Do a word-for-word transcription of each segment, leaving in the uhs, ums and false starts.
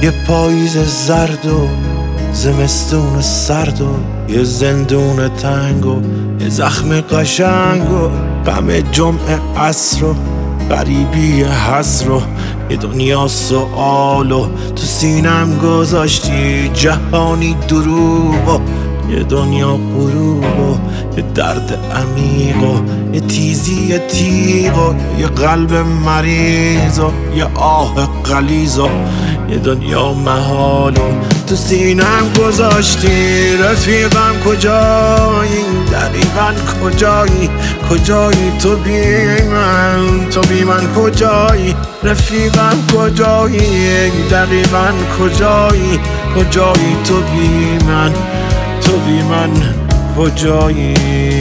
یه پاییز زرد و زمستون سرد و یه زندون تنگ و یه زخم قشنگ و غم جمعه عصر و غریبی حسر و یه دنیا سؤال و تو سینم گذاشتی جهانی دروغ و یه دنیا غروب و یه درد عمیق و یه تیزی تیغ و یه قلب مریض و یه آه غلیظ و یه دنیا محال و تو سینم گذاشتی. رفیقم کجایی؟ دقیقاً کجایی؟ کجایی تو بی من؟ تو بی من کجایی؟ رفیقم کجایی؟ دقیقاً کجایی؟ کجایی تو بی من؟ تو بی من کجایی؟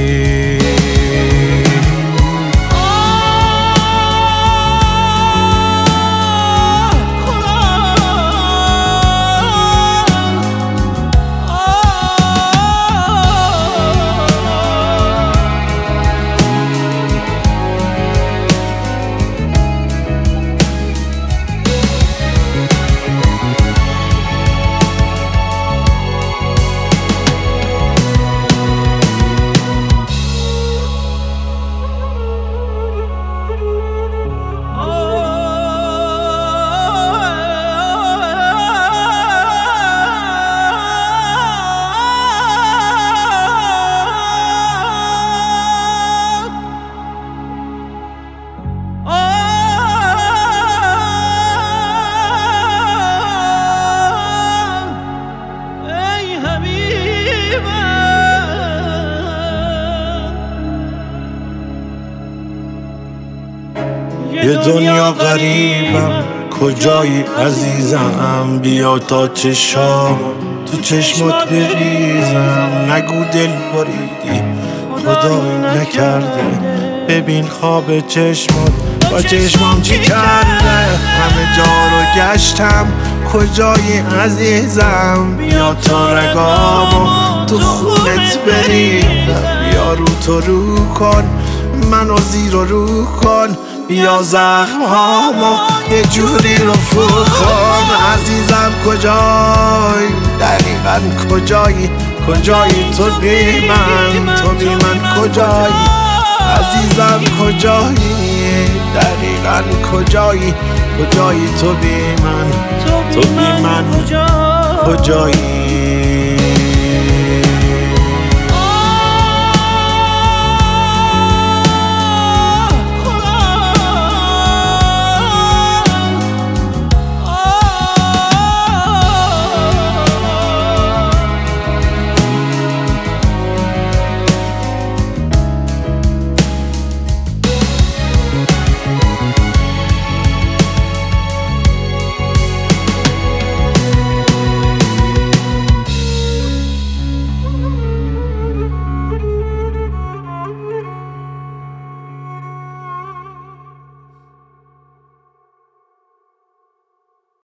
یه دنیا غریبم، کجایی عزیزم؟ بیا تا چشام تو چشمات بریزم. نگو دل بریدی خدایی نکرده، ببین خواب چشمات با چشمام چی کرده. همه جا رو گشتم، کجایی عزیزم؟ بیا تا رگامو تو خونت بریزم. بیا رو تو رو کن، منو زیر و رو کن. بیا زخم هامو یه جوری رفو کن. عزیزم کجایی؟ دقیقاً کجایی؟ کجایی تو بی من؟ تو بی من کجایی؟ عزیزم کجایی؟ دقیقاً کجایی؟ کجایی تو بی من؟ تو بی من کجایی؟